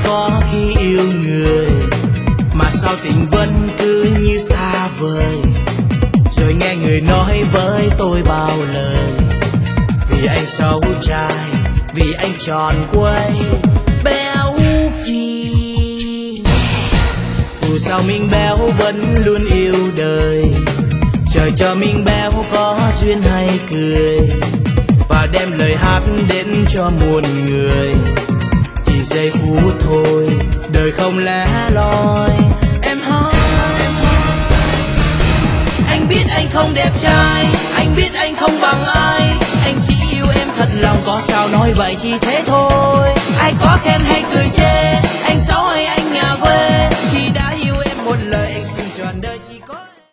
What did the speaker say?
có khi yêu người mà sao tình vẫn cứ như xa vời. Rồi nghe người nói với tôi bao lời, vì anh xấu trai, vì anh tròn quay béo phì. Dù sao mình béo vẫn luôn yêu đời, trời cho mình béo có duyên hay cười, và đem lời hát đến cho muôn người. Chỉ giây phút thôi, đời không lẻ loi. Em hỏi, anh biết anh không đẹp trai, anh biết anh không bằng ai, anh chỉ yêu em thật lòng, có sao nói vậy chỉ thế thôi. Ai có khen hay